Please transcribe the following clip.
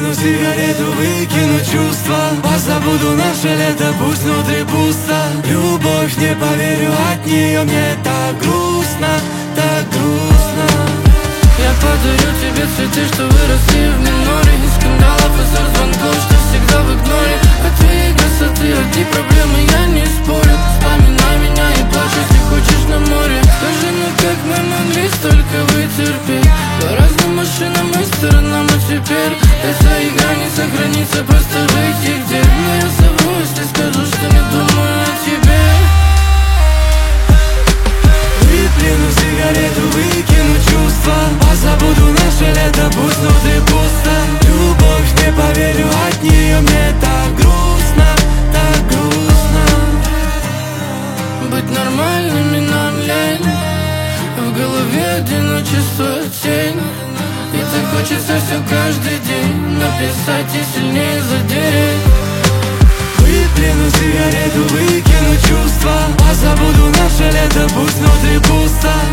Выплюну сигарету, выкину чувства. Позабуду наше лето, пусть внутри пусто. Любовь, не поверю, от нее мне так грустно, так грустно. Я подарю тебе цветы, что выросли в миноре. И скандалов, и ссор, звонков, что всегда в игноре. От твоей красоты одни проблемы, я не спорю. Вспоминай меня и плачь, если хочешь на море. Скажи, ну как мы могли столько вытерпеть? По разным машинам и сторонам, а теперь эта игра не сохранится, просто выйти где. Но я совру, если скажу, что не думаю о тебе. Выплюну сигарету, выкину чувства. Позабуду наше лето, пусть внутри пусто. Любовь, не поверю, от нее мне так грустно, так грустно. Быть нормальными нам лень. В голове одиночество, тень. И так хочется все каждый день написать и сильнее задеть. Выплюну сигарету, выкину чувства. Позабуду наше лето, пусть внутри пусто.